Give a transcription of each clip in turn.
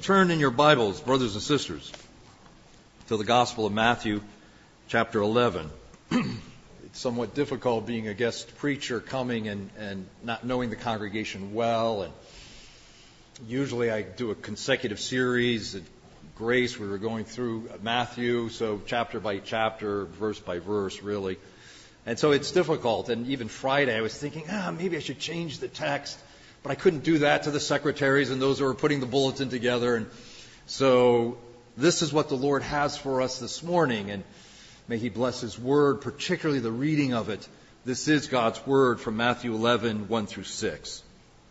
Turn in your Bibles, brothers and sisters, to the Gospel of Matthew, chapter 11. It's somewhat difficult being a guest preacher coming and not knowing the congregation well. And usually I do a consecutive series at Grace. We were going through Matthew, so chapter by chapter, verse by verse, really. And so it's difficult. And even Friday I was thinking, maybe I should change the text. But I couldn't do that to the secretaries and those who were putting the bulletin together. And so this is what the Lord has for us this morning. And may He bless His Word, particularly the reading of it. This is God's Word from Matthew 11, 1 through 6.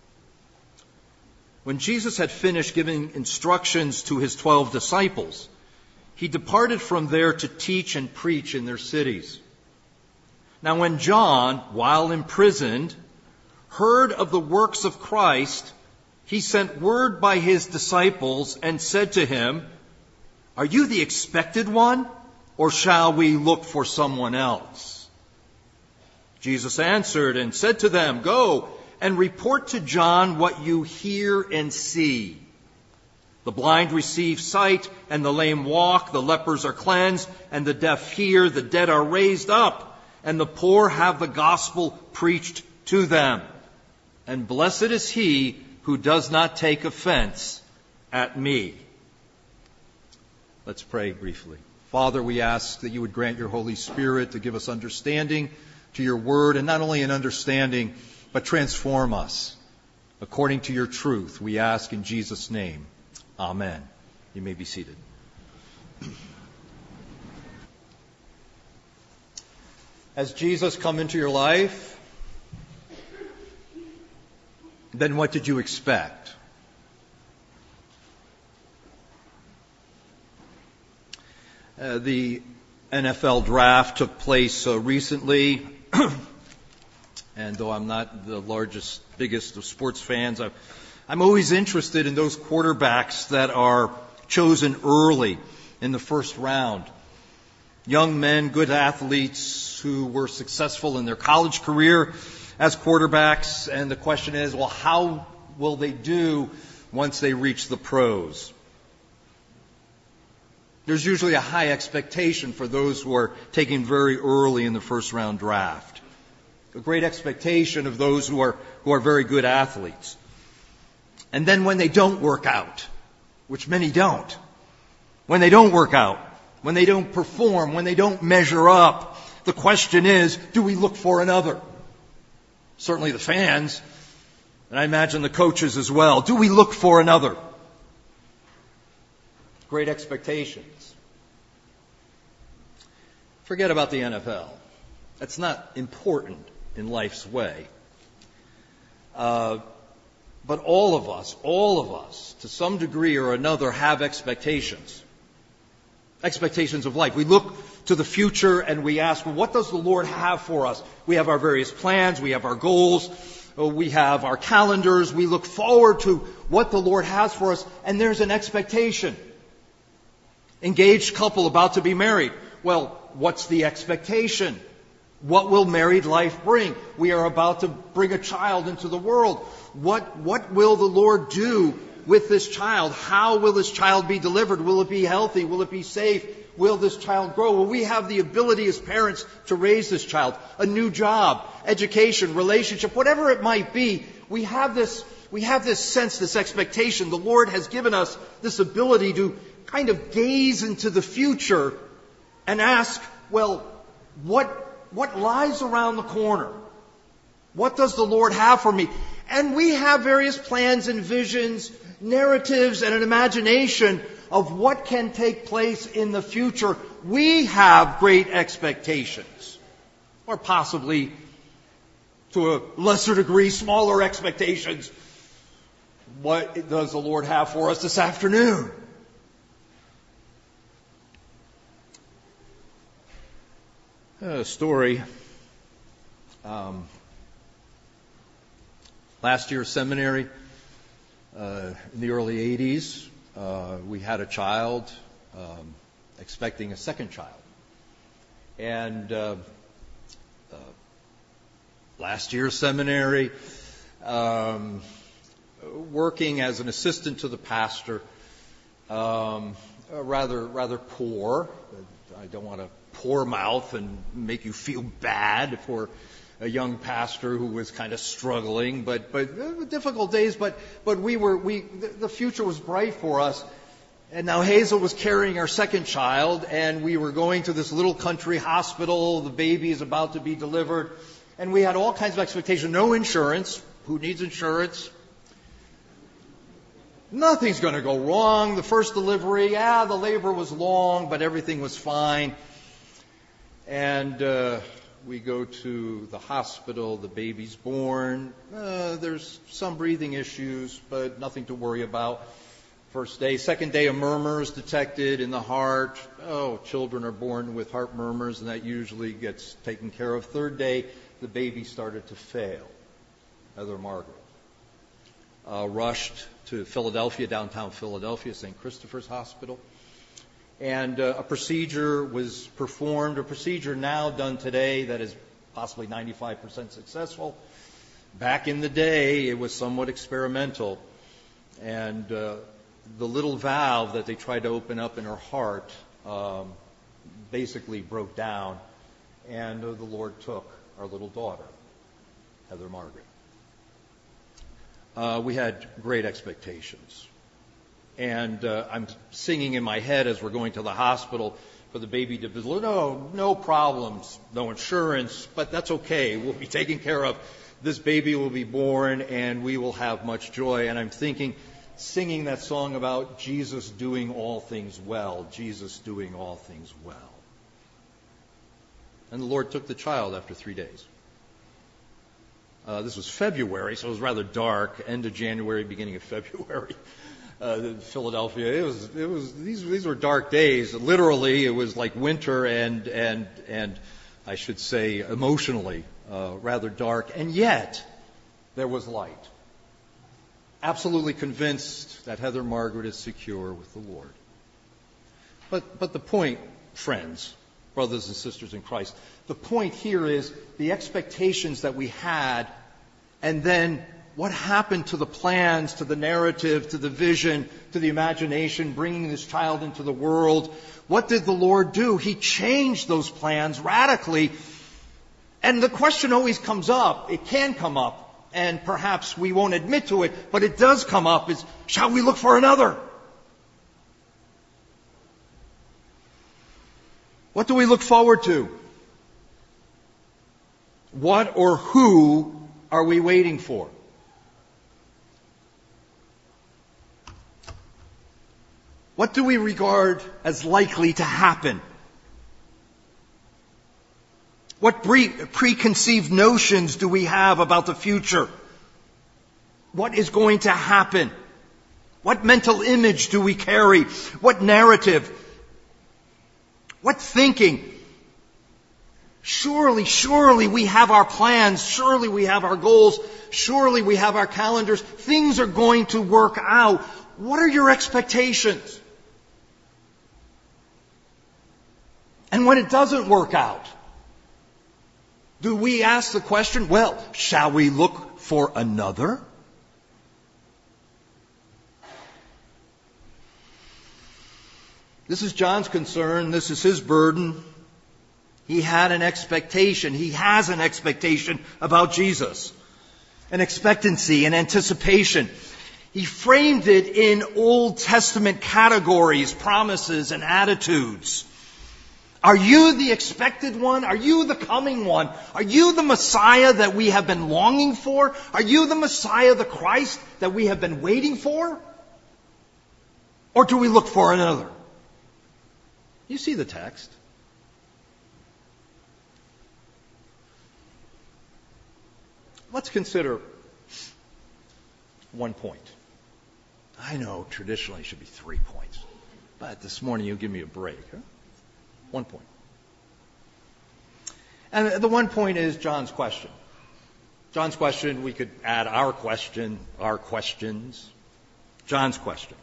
When Jesus had finished giving instructions to His 12 disciples, He departed from there to teach and preach in their cities. Now when John, while imprisoned, heard of the works of Christ, he sent word by his disciples and said to him, "Are you the expected one, or shall we look for someone else?" Jesus answered and said to them, "Go and report to John what you hear and see. The blind receive sight, and the lame walk, the lepers are cleansed, and the deaf hear, the dead are raised up, and the poor have the gospel preached to them. And blessed is he who does not take offense at me." Let's pray briefly. Father, we ask that you would grant your Holy Spirit to give us understanding to your word, and not only an understanding, but transform us according to your truth. We ask in Jesus' name. Amen. You may be seated. Has Jesus come into your life? Then what did you expect? The NFL draft took place recently, and though I'm not the biggest of sports fans, I'm always interested in those quarterbacks that are chosen early in the first round. Young men, good athletes who were successful in their college career as quarterbacks, and the question is, well, how will they do once they reach the pros? There's usually a high expectation for those who are taken very early in the first round draft. A great expectation of those who are very good athletes. And then when they don't work out, which many don't, when they don't work out, when they don't perform, when they don't measure up, the question is, do we look for another? Certainly the fans, and I imagine the coaches as well. Do we look for another? Great expectations. Forget about the NFL. That's not important in life's way. But all of us, to some degree or another, have expectations. Expectations of life. We look to the future and we ask, well, what does the Lord have for us? We have our various plans, we have our goals, we have our calendars, we look forward to what the Lord has for us, and there's an expectation. Engaged couple about to be married. Well, what's the expectation? What will married life bring? We are about to bring a child into the world. What will the Lord do with this child? How will this child be delivered? Will it be healthy? Will it be safe? Will this child grow? Will we have the ability as parents to raise this child? A new job, education, relationship, whatever it might be, we have this sense, this expectation. The Lord has given us this ability to kind of gaze into the future and ask, well, what lies around the corner? What does the Lord have for me? And we have various plans and visions, narratives, and an imagination of what can take place in the future. We have great expectations, or possibly, to a lesser degree, smaller expectations. What does the Lord have for us this afternoon? A story. Last year, seminary, in the early 80s, we had a child, expecting a second child. And last year's seminary, working as an assistant to the pastor, rather poor. I don't want to poor mouth and make you feel bad for a young pastor who was kind of struggling, but difficult days. But the future was bright for us. And now Hazel was carrying our second child, and we were going to this little country hospital. The baby is about to be delivered, and we had all kinds of expectations. No insurance. Who needs insurance? Nothing's going to go wrong. The first delivery, the labor was long, but everything was fine. And we go to the hospital. The baby's born. There's some breathing issues, but nothing to worry about. First day. Second day, a murmur is detected in the heart. Children are born with heart murmurs, and that usually gets taken care of. Third day, the baby started to fail. Heather Margaret rushed to Philadelphia, downtown Philadelphia, St. Christopher's Hospital. And a procedure was performed, a procedure now done today that is possibly 95% successful. Back in the day, it was somewhat experimental. And the little valve that they tried to open up in her heart basically broke down. And the Lord took our little daughter, Heather Margaret. We had great expectations. And I'm singing in my head as we're going to the hospital for the baby to be, no problems, no insurance, but that's okay. We'll be taken care of. This baby will be born, and we will have much joy. And I'm thinking, singing that song about Jesus doing all things well, Jesus doing all things well. And the Lord took the child after 3 days. This was February, so it was rather dark, end of January, beginning of February. Philadelphia, these were dark days. Literally, it was like winter and I should say emotionally rather dark. And yet, there was light. Absolutely convinced that Heather Margaret is secure with the Lord. But the point, friends, brothers and sisters in Christ, the point here is the expectations that we had, and then what happened to the plans, to the narrative, to the vision, to the imagination, bringing this child into the world. What did the Lord do? He changed those plans radically. And the question always comes up, it can come up, and perhaps we won't admit to it, but it does come up, is, shall we look for another? What do we look forward to? What or who are we waiting for? What do we regard as likely to happen? What preconceived notions do we have about the future? What is going to happen? What mental image do we carry? What narrative? What thinking? Surely we have our plans. Surely we have our goals. Surely we have our calendars. Things are going to work out. What are your expectations? And when it doesn't work out, do we ask the question, well, shall we look for another? This is John's concern. This is his burden. He had an expectation. He has an expectation about Jesus. An expectancy, an anticipation. He framed it in Old Testament categories, promises, and attitudes. Are you the expected one? Are you the coming one? Are you the Messiah that we have been longing for? Are you the Messiah, the Christ, that we have been waiting for? Or do we look for another? You see the text. Let's consider one point. I know traditionally it should be 3 points, but this morning you give me a break. Huh? 1 point. And the 1 point is John's question. John's question, we could add our question, our questions. John's question.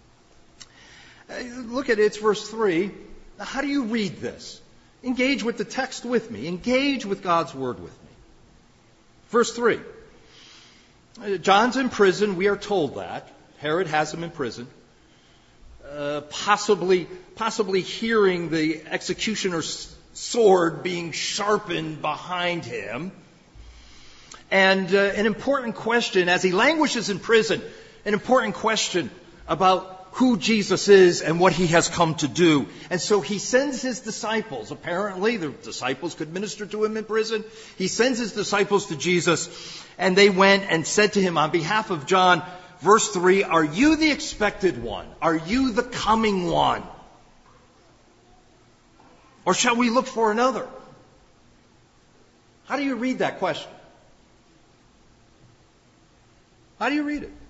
Look at it, it's verse 3. Now, how do you read this? Engage with the text with me. Engage with God's word with me. Verse 3. John's in prison. We are told that. Herod has him in prison. possibly hearing the executioner's sword being sharpened behind him. And an important question, as he languishes in prison, an important question about who Jesus is and what he has come to do. And so he sends his disciples. Apparently, the disciples could minister to him in prison. He sends his disciples to Jesus, and they went and said to him on behalf of John, verse 3, "Are you the expected one? Are you the coming one? Or shall we look for another?" How do you read that question? How do you read it?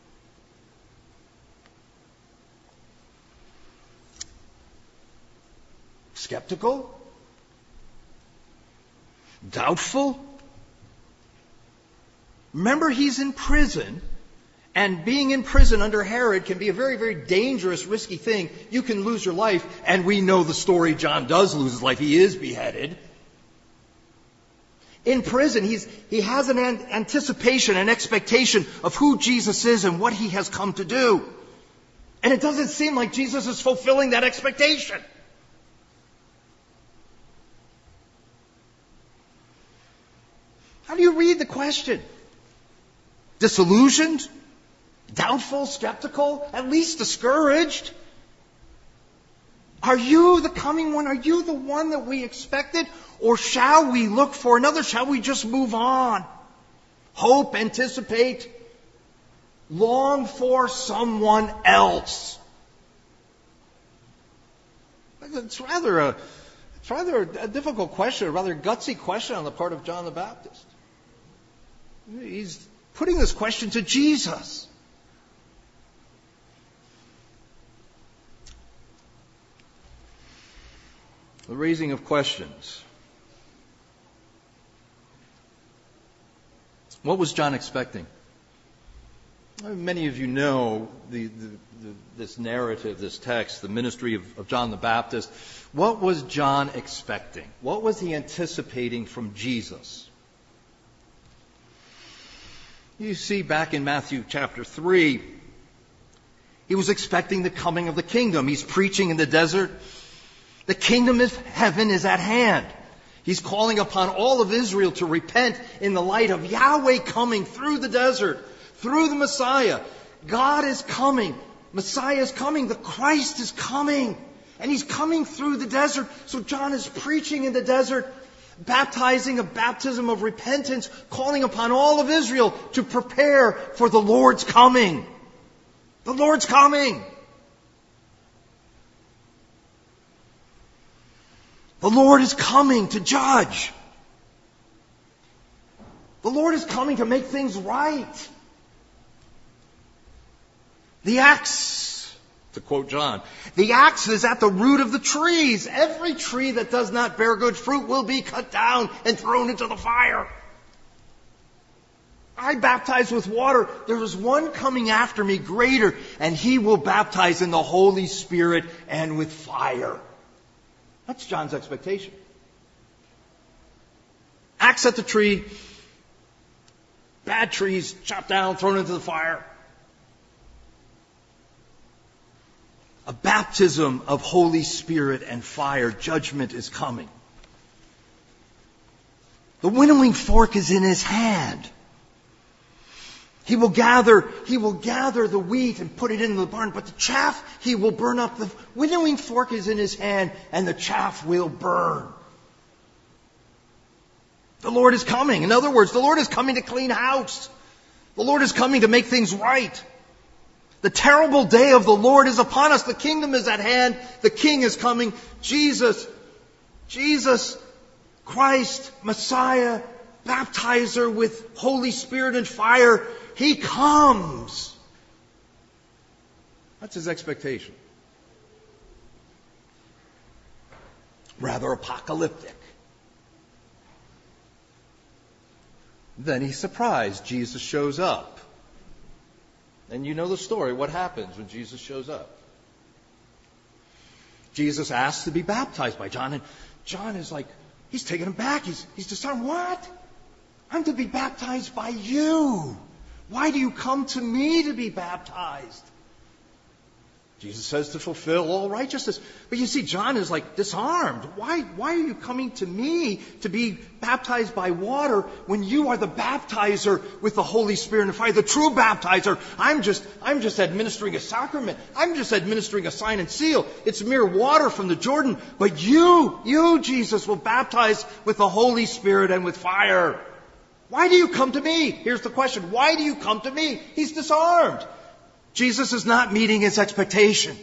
Skeptical? Doubtful? Remember, he's in prison, and being in prison under Herod can be a very, very dangerous, risky thing. You can lose your life, and we know the story. John does lose his life. He is beheaded. In prison, he has an anticipation, an expectation of who Jesus is and what he has come to do. And it doesn't seem like Jesus is fulfilling that expectation. How do you read the question? Disillusioned? Doubtful? Skeptical? At least discouraged? Are you the coming one? Are you the one that we expected? Or shall we look for another? Shall we just move on? Hope, anticipate, long for someone else. It's rather a difficult question, a rather gutsy question on the part of John the Baptist. He's putting this question to Jesus. The raising of questions. What was John expecting? Many of you know this narrative, this text, the ministry of John the Baptist. What was John expecting? What was he anticipating from Jesus? You see back in Matthew chapter 3, he was expecting the coming of the kingdom. He's preaching in the desert. The kingdom of heaven is at hand. He's calling upon all of Israel to repent in the light of Yahweh coming through the desert, through the Messiah. God is coming. Messiah is coming. The Christ is coming. And he's coming through the desert. So John is preaching in the desert, baptizing a baptism of repentance, calling upon all of Israel to prepare for the Lord's coming. The Lord's coming. The Lord is coming to judge. The Lord is coming to make things right. The axe, to quote John, the axe is at the root of the trees. Every tree that does not bear good fruit will be cut down and thrown into the fire. I baptize with water. There is one coming after me greater, and he will baptize in the Holy Spirit and with fire. That's John's expectation. Axe at the tree, bad trees chopped down, thrown into the fire. A baptism of Holy Spirit and fire. Judgment is coming. The winnowing fork is in his hand. He will gather the wheat and put it into the barn, but the chaff he will burn up. The winnowing fork is in his hand, and the chaff will burn. The Lord is coming. In other words, the Lord is coming to clean house. The Lord is coming to make things right. The terrible day of the Lord is upon us. The kingdom is at hand. The King is coming. Jesus, Christ, Messiah, baptizer with Holy Spirit and fire. He comes. That's his expectation. Rather apocalyptic. Then he's surprised. Jesus shows up. And you know the story. What happens when Jesus shows up? Jesus asks to be baptized by John. And John is like, he's taken him back. He's just saying, what? I'm to be baptized by you. Why do you come to me to be baptized? Jesus says to fulfill all righteousness. But you see, John is like disarmed. Why are you coming to me to be baptized by water when you are the baptizer with the Holy Spirit and fire, the true baptizer? I'm just administering a sacrament. I'm just administering a sign and seal. It's mere water from the Jordan. But you, Jesus, will baptize with the Holy Spirit and with fire. Why do you come to me? Here's the question. Why do you come to me? He's disarmed. Jesus is not meeting his expectation.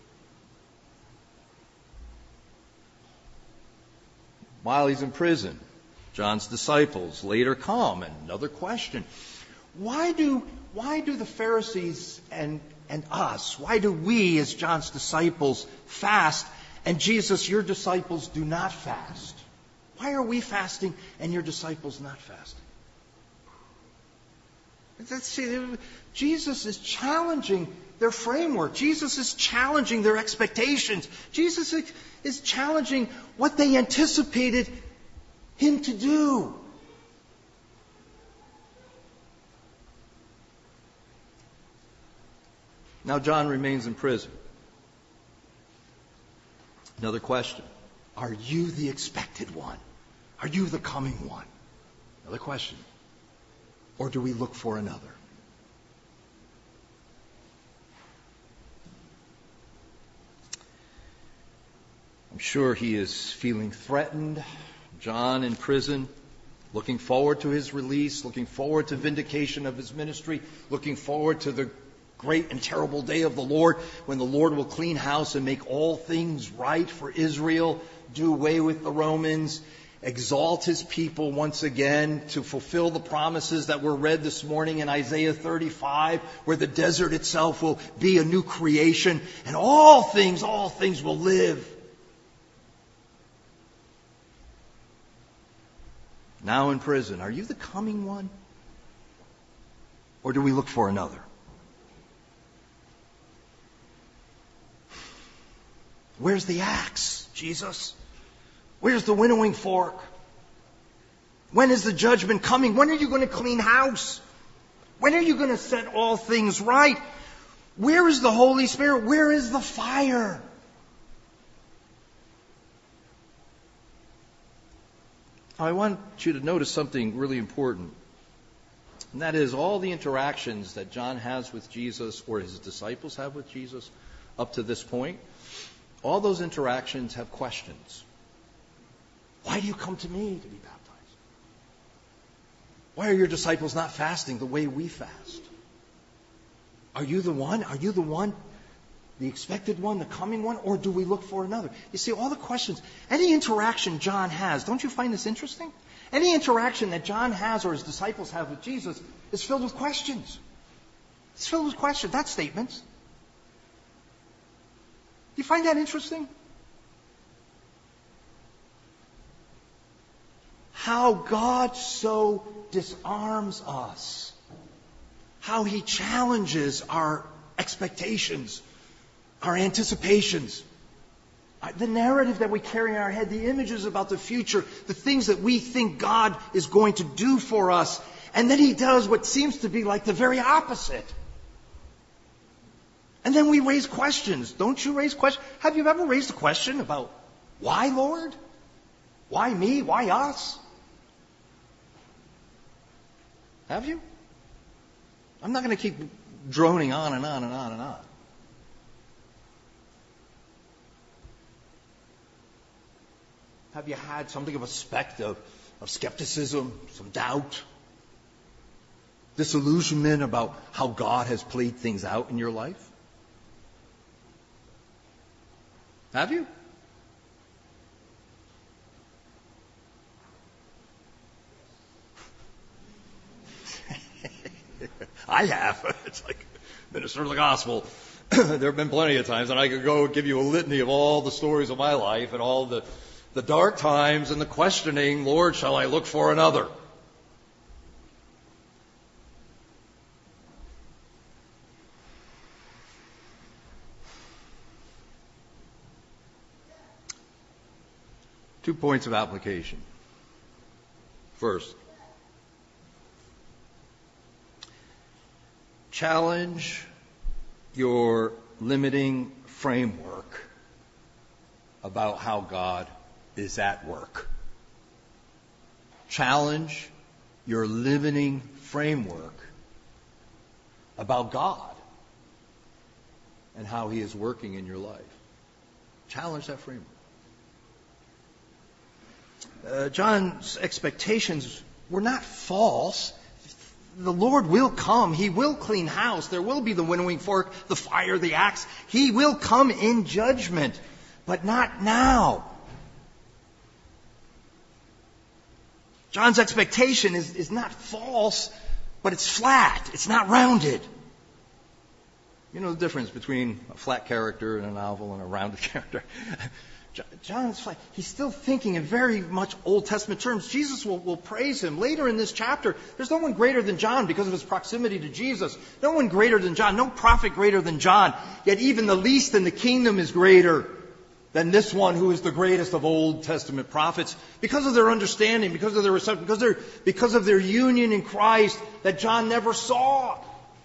While he's in prison, John's disciples later come. And another question. Why do the Pharisees and us, why do we as John's disciples fast and Jesus, your disciples, do not fast? Why are we fasting and your disciples not fasting? Jesus is challenging their framework. Jesus is challenging their expectations. Jesus is challenging what they anticipated him to do. Now John remains in prison. Another question. Are you the expected one? Are you the coming one? Another question. Or do we look for another? I'm sure he is feeling threatened. John in prison, looking forward to his release, looking forward to vindication of his ministry, looking forward to the great and terrible day of the Lord when the Lord will clean house and make all things right for Israel, do away with the Romans, exalt his people once again to fulfill the promises that were read this morning in Isaiah 35, where the desert itself will be a new creation and all things will live. Now in prison, are you the coming one? Or do we look for another? Where's the axe, Jesus? Where's the winnowing fork? When is the judgment coming? When are you going to clean house? When are you going to set all things right? Where is the Holy Spirit? Where is the fire? I want you to notice something really important. And that is all the interactions that John has with Jesus or his disciples have with Jesus up to this point. All those interactions have questions. Why do you come to me to be baptized? Why are your disciples not fasting the way we fast? Are you the one? Are you the one? The expected one, the coming one? Or do we look for another? You see, all the questions, any interaction John has, don't you find this interesting? Any interaction that John has or his disciples have with Jesus is filled with questions. It's filled with questions, not statements. Do you find that interesting? How God so disarms us. How he challenges our expectations, our anticipations, the narrative that we carry in our head, the images about the future, the things that we think God is going to do for us. And then he does what seems to be like the very opposite. And then we raise questions. Don't you raise questions? Have you ever raised a question about why, Lord? Why me? Why us? Have you? I'm not going to keep droning on and on and on and on. Have you had something of a speck of skepticism, some doubt, disillusionment about how God has played things out in your life? Have you? I have. It's like minister of the gospel. There have been plenty of times, and I could go give you a litany of all the stories of my life and all the dark times and the questioning, Lord, shall I look for another? Two points of application. First, challenge your limiting framework about how God is at work. Challenge your limiting framework about God and how He is working in your life. Challenge that framework. John's expectations were not false. The Lord will come. He will clean house. There will be the winnowing fork, the fire, the axe. He will come in judgment, but not now. John's expectation is not false, but it's flat. It's not rounded. You know the difference between a flat character in a novel and a rounded character? John is flat. He's still thinking in very much Old Testament terms. Jesus will praise him. Later in this chapter, there's no one greater than John because of his proximity to Jesus. No one greater than John. No prophet greater than John. Yet even the least in the kingdom is greater than this one who is the greatest of Old Testament prophets because of their understanding, because of their reception, because of their union in Christ that John never saw.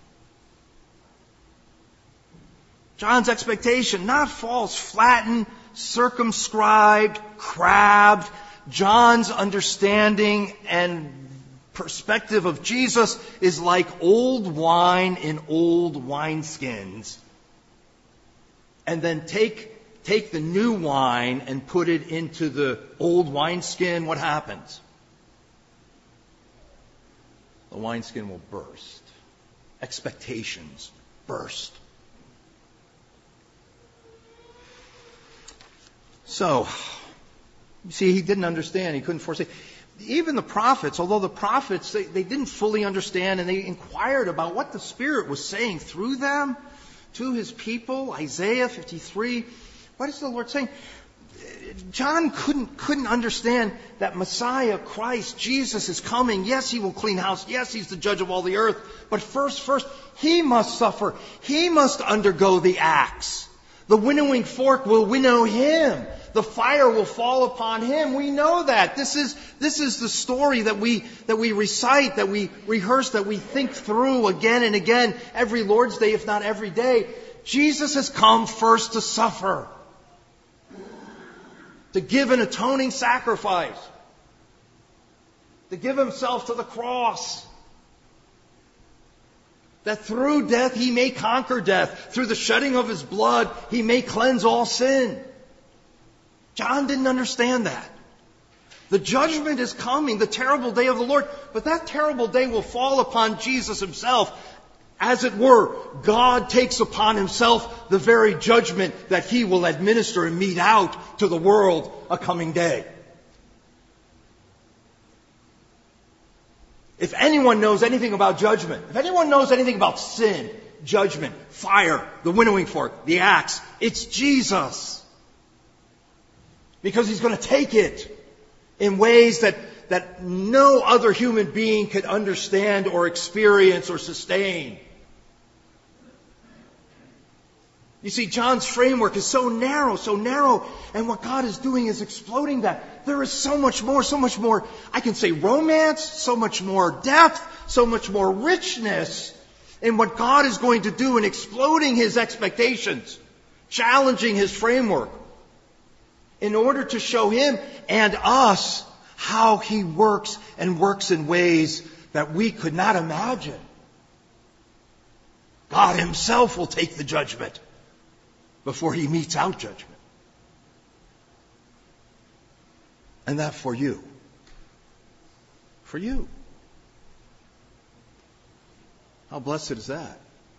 John's expectation, not false, flattened, circumscribed, crabbed. John's understanding and perspective of Jesus is like old wine in old wineskins. And then take the new wine and put it into the old wineskin. What happens? The wineskin will burst. Expectations burst. So, you see, he didn't understand. He couldn't foresee. Even the prophets, although the prophets, they didn't fully understand, and they inquired about what the Spirit was saying through them to His people. Isaiah 53. What is the Lord saying? John couldn't understand that Messiah, Christ, Jesus is coming. Yes, He will clean house. Yes, He's the judge of all the earth. But first, He must suffer. He must undergo the axe. The winnowing fork will winnow Him. The fire will fall upon Him. We know that. This is the story that we recite, that we rehearse, that we think through again and again, every Lord's Day, if not every day. Jesus has come first to suffer, to give an atoning sacrifice, to give Himself to the cross, that through death He may conquer death. Through the shedding of His blood, He may cleanse all sin. John didn't understand that. The judgment is coming, the terrible day of the Lord. But that terrible day will fall upon Jesus Himself. As it were, God takes upon Himself the very judgment that He will administer and mete out to the world a coming day. If anyone knows anything about judgment, if anyone knows anything about sin, judgment, fire, the winnowing fork, the axe, it's Jesus. Because He's going to take it in ways that no other human being could understand or experience or sustain. You see, John's framework is so narrow, and what God is doing is exploding that. There is so much more, I can say romance, so much more depth, so much more richness in what God is going to do in exploding His expectations, challenging His framework, in order to show Him and us how He works and works in ways that we could not imagine. God Himself will take the judgment before He metes out judgment. And that for you. For you. How blessed is that?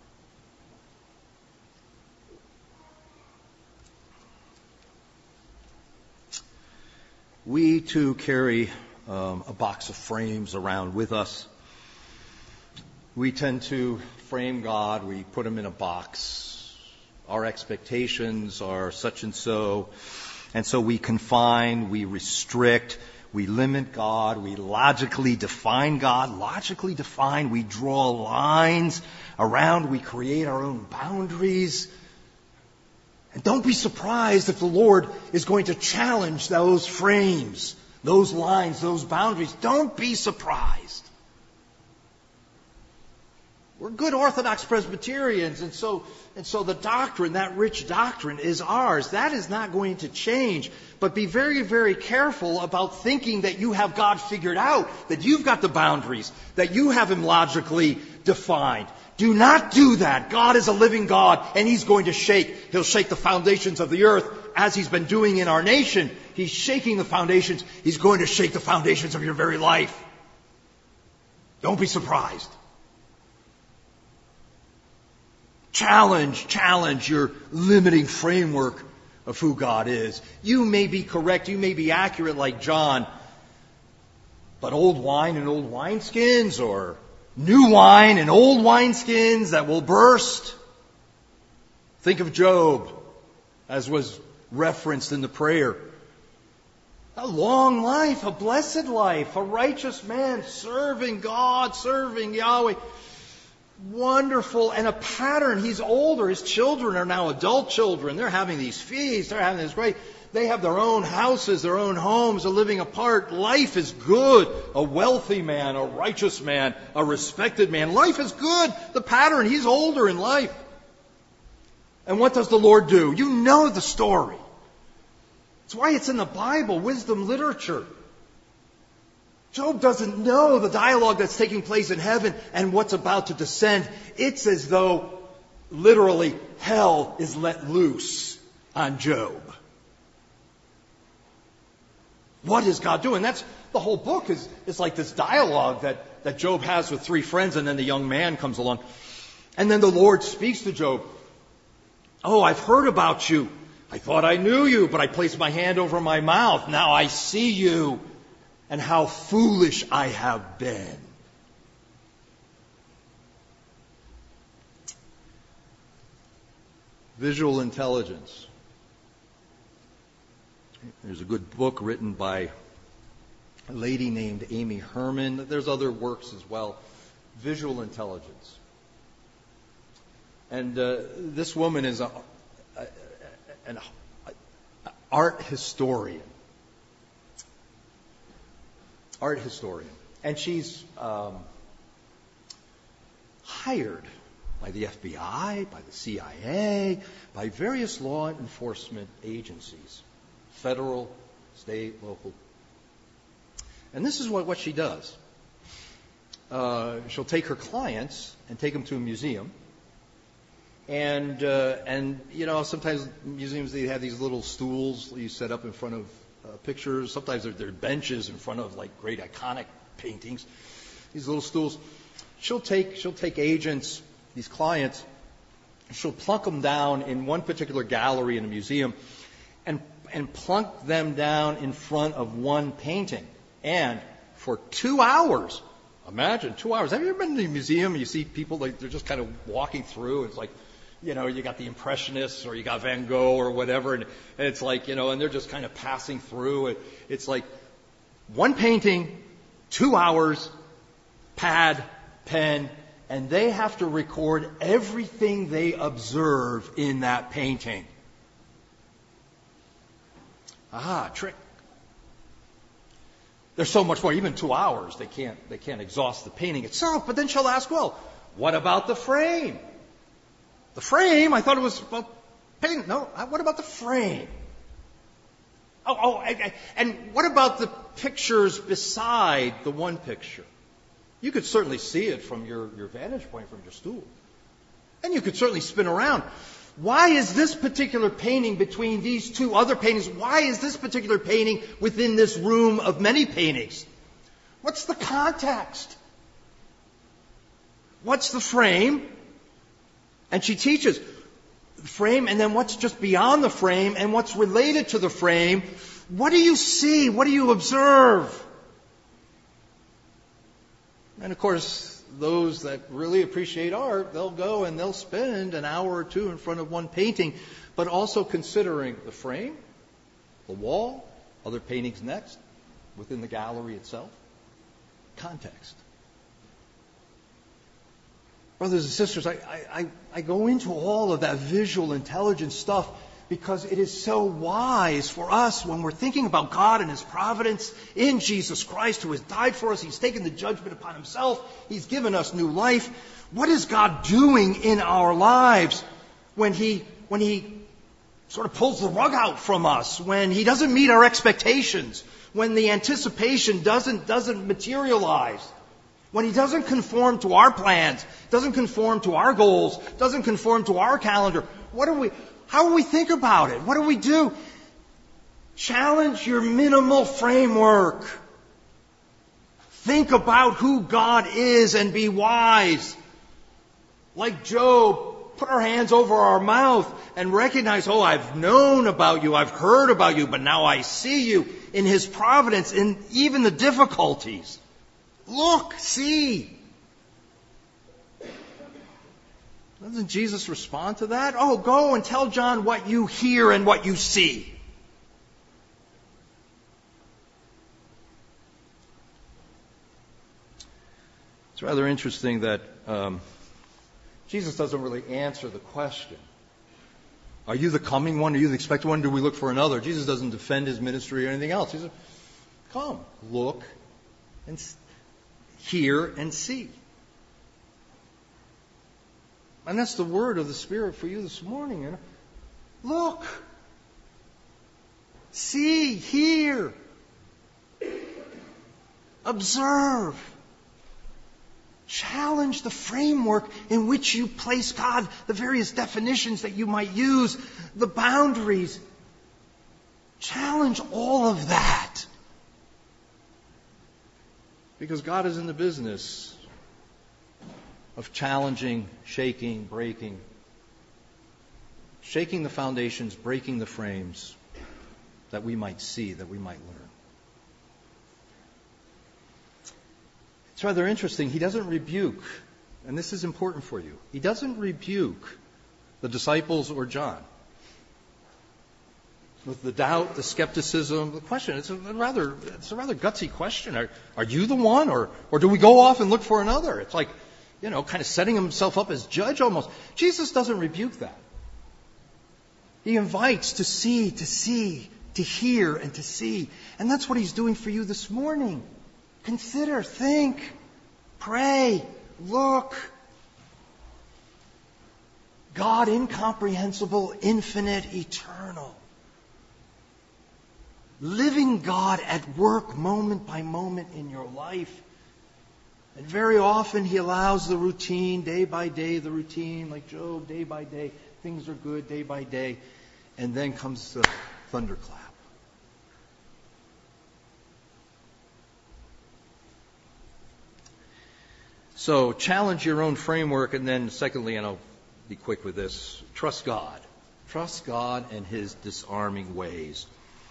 We too carry a box of frames around with us. We tend to frame God. We put Him in a box. Our expectations are such and so we confine, we restrict, we limit God, we logically define God, we draw lines around, we create our own boundaries. And don't be surprised if the Lord is going to challenge those frames, those lines, those boundaries. Don't be surprised. We're good Orthodox Presbyterians, and so the doctrine, that rich doctrine, is ours. That is not going to change. But be very, very careful about thinking that you have God figured out, that you've got the boundaries, that you have Him logically defined. Do not do that. God is a living God, and He's going to shake. He'll shake the foundations of the earth, as He's been doing in our nation. He's shaking the foundations. He's going to shake the foundations of your very life. Don't be surprised. Challenge your limiting framework of who God is. You may be correct, you may be accurate like John, but old wine in old wineskins, or new wine in old wineskins that will burst. Think of Job, as was referenced in the prayer. A long life, a blessed life, a righteous man serving God, serving Yahweh. Wonderful, and a pattern. He's older. His children are now adult children. They're having these feasts. They're having this great. They have their own houses, their own homes. They're living apart. Life is good. A wealthy man, a righteous man, a respected man. Life is good. The pattern. He's older in life. And what does the Lord do? You know the story. That's why it's in the Bible, wisdom literature. Job doesn't know the dialogue that's taking place in heaven and what's about to descend. It's as though, literally, hell is let loose on Job. What is God doing? That's the whole book is like this dialogue that Job has with three friends, and then the young man comes along. And then the Lord speaks to Job. Oh, I've heard about you. I thought I knew you, but I placed my hand over my mouth. Now I see you. And how foolish I have been. Visual intelligence. There's a good book written by a lady named Amy Herman. There's other works as well. Visual intelligence. And this woman is an art historian. And she's hired by the FBI, by the CIA, by various law enforcement agencies, federal, state, local. And this is what she does. She'll take her clients and take them to a museum. And you know, sometimes museums, they have these little stools you set up in front of pictures. Sometimes they're benches in front of like great iconic paintings. These little stools. She'll take agents, these clients, she'll plunk them down in one particular gallery in a museum, and plunk them down in front of one painting. And for 2 hours, imagine 2 hours. Have you ever been to a museum and you see people like they're just kind of walking through? It's like, you know, you got the Impressionists or you got Van Gogh or whatever, and it's like, you know, and they're just kind of passing through. It's like one painting, 2 hours, pad, pen, and they have to record everything they observe in that painting. Aha, trick. There's so much more. Even 2 hours, they can't exhaust the painting itself. But then she'll ask, well, what about the frame? The frame? I thought it was about painting. No, what about the frame? And what about the pictures beside the one picture? You could certainly see it from your vantage point, from your stool. And you could certainly spin around. Why is this particular painting between these two other paintings? Why is this particular painting within this room of many paintings? What's the context? What's the frame? And she teaches the frame, and then what's just beyond the frame, and what's related to the frame. What do you see? What do you observe? And of course, those that really appreciate art, they'll go and they'll spend an hour or two in front of one painting, but also considering the frame, the wall, other paintings next, within the gallery itself. Context. Brothers and sisters, I go into all of that visual intelligence stuff because it is so wise for us when we're thinking about God and His providence in Jesus Christ, who has died for us. He's taken the judgment upon Himself. He's given us new life. What is God doing in our lives when He sort of pulls the rug out from us, when He doesn't meet our expectations, when the anticipation doesn't materialize, when He doesn't conform to our plans, doesn't conform to our goals, doesn't conform to our calendar? How do we think about it? What do we do? Challenge your minimal framework. Think about who God is and be wise. Like Job, put our hands over our mouth and recognize, oh, I've known about you, I've heard about you, but now I see you in His providence in even the difficulties. Look, see. Doesn't Jesus respond to that? Oh, go and tell John what you hear and what you see. It's rather interesting that Jesus doesn't really answer the question. Are you the coming one? Are you the expected one? Do we look for another? Jesus doesn't defend His ministry or anything else. He says, come, look, and hear and see. And that's the word of the Spirit for you this morning. You know? Look, see, hear, observe. Challenge the framework in which you place God, the various definitions that you might use, the boundaries. Challenge all of that. Because God is in the business of challenging, shaking, breaking, shaking the foundations, breaking the frames, that we might see, that we might learn. It's rather interesting. He doesn't rebuke, and this is important for you. He doesn't rebuke the disciples or John with the doubt, the skepticism, the question. It's a rather gutsy question. Are you the one, or do we go off and look for another? It's like, kind of setting himself up as judge almost. Jesus doesn't rebuke that. He invites to see, to hear, and to see. And that's what He's doing for you this morning. Consider, think, pray, look. God incomprehensible, infinite, eternal. Living God at work moment by moment in your life. And very often He allows the routine, day by day, the routine, like Job, day by day. Things are good day by day. And then comes the thunderclap. So challenge your own framework, and then secondly, and I'll be quick with this, trust God. Trust God and His disarming ways.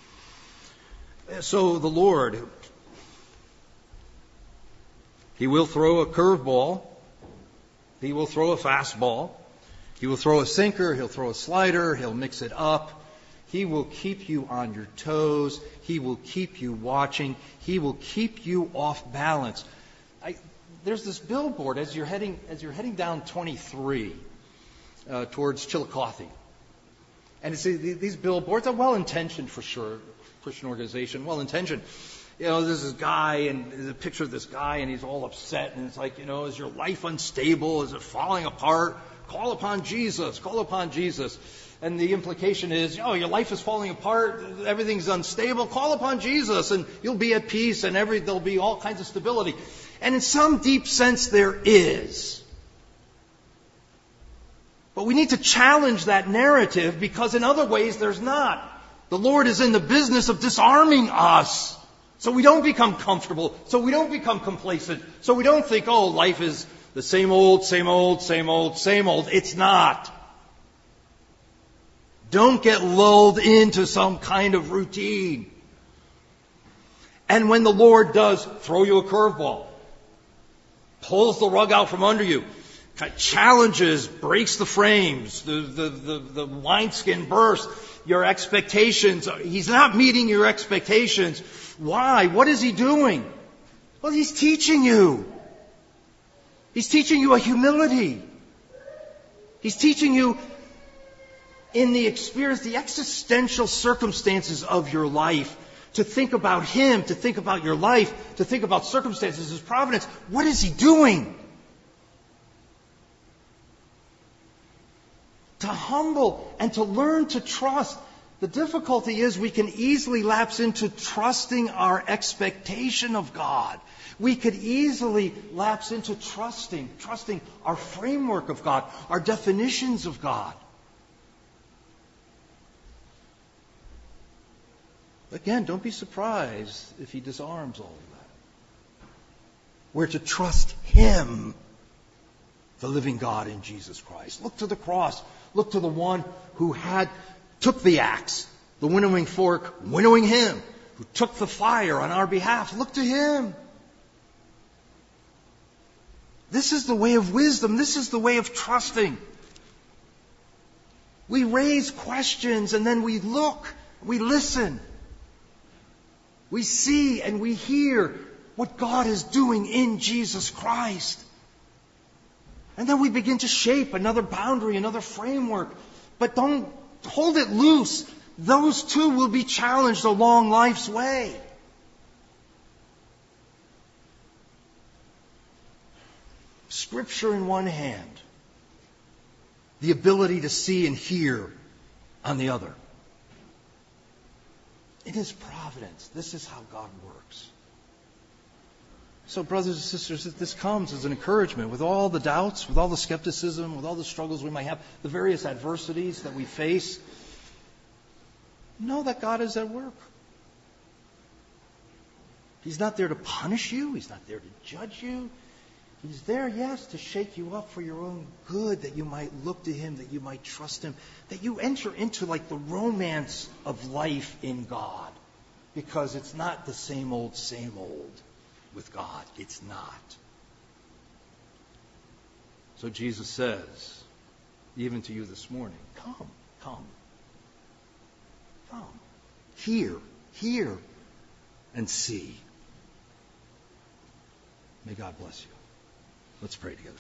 So the Lord, He will throw a curveball. He will throw a fastball. He will throw a sinker. He'll throw a slider. He'll mix it up. He will keep you on your toes. He will keep you watching. He will keep you off balance. There's this billboard as you're heading down 23 towards Chillicothe, and it's these billboards are well-intentioned for sure, Christian organization, well-intentioned. There's this guy, and there's a picture of this guy, and he's all upset, and it's like, is your life unstable? Is it falling apart? Call upon Jesus. Call upon Jesus. And the implication is, your life is falling apart, everything's unstable. Call upon Jesus, and you'll be at peace, and there'll be all kinds of stability. And in some deep sense, there is. But we need to challenge that narrative, because in other ways, there's not. The Lord is in the business of disarming us, so we don't become comfortable, so we don't become complacent, so we don't think, life is the same old, same old, same old, same old. It's not. Don't get lulled into some kind of routine. And when the Lord does throw you a curveball, pulls the rug out from under you, challenges, breaks the frames, the wineskin bursts, your expectations, He's not meeting your expectations. Why? What is He doing? Well, He's teaching you. He's teaching you a humility. He's teaching you in the experience, the existential circumstances of your life, to think about Him, to think about your life, to think about circumstances, His providence. What is He doing? To humble and to learn to trust. The difficulty is we can easily lapse into trusting our expectation of God. We could easily lapse into trusting our framework of God, our definitions of God. Again, don't be surprised if He disarms all of that. We're to trust Him, the living God in Jesus Christ. Look to the cross. Look to the one who took the axe, the winnowing fork, winnowing Him, who took the fire on our behalf. Look to Him. This is the way of wisdom. This is the way of trusting. We raise questions and then we look, we listen. We see and we hear what God is doing in Jesus Christ. And then we begin to shape another boundary, another framework. But don't hold it loose. Those two will be challenged along life's way. Scripture in one hand, the ability to see and hear on the other. In His providence, this is how God works. So, brothers and sisters, this comes as an encouragement with all the doubts, with all the skepticism, with all the struggles we might have, the various adversities that we face. Know that God is at work. He's not there to punish you. He's not there to judge you. He's there, yes, to shake you up for your own good, that you might look to Him, that you might trust Him, that you enter into like the romance of life in God. Because it's not the same old with God. It's not. So Jesus says, even to you this morning, come. Hear, and see. May God bless you. Let's pray together.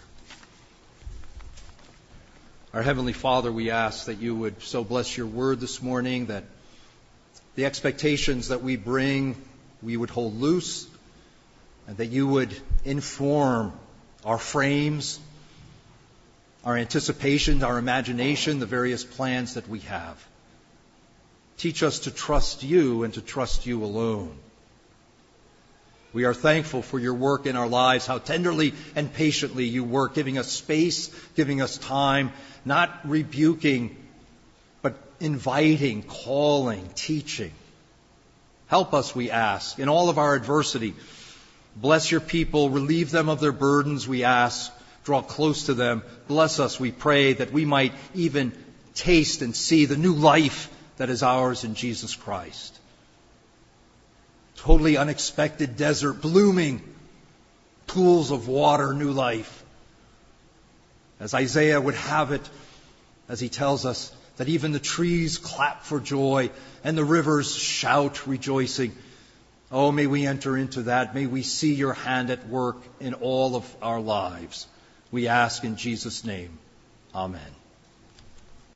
Our Heavenly Father, we ask that you would so bless your word this morning, that the expectations that we bring, we would hold loose, and that you would inform our frames, our anticipation, our imagination, the various plans that we have. Teach us to trust you and to trust you alone. We are thankful for your work in our lives, how tenderly and patiently you work, giving us space, giving us time, not rebuking, but inviting, calling, teaching. Help us, we ask, in all of our adversity. Bless your people, relieve them of their burdens, we ask. Draw close to them. Bless us, we pray, that we might even taste and see the new life that is ours in Jesus Christ. Totally unexpected desert, blooming pools of water, new life. As Isaiah would have it, as he tells us, that even the trees clap for joy and the rivers shout rejoicing. Oh, may we enter into that. May we see your hand at work in all of our lives. We ask in Jesus' name. Amen.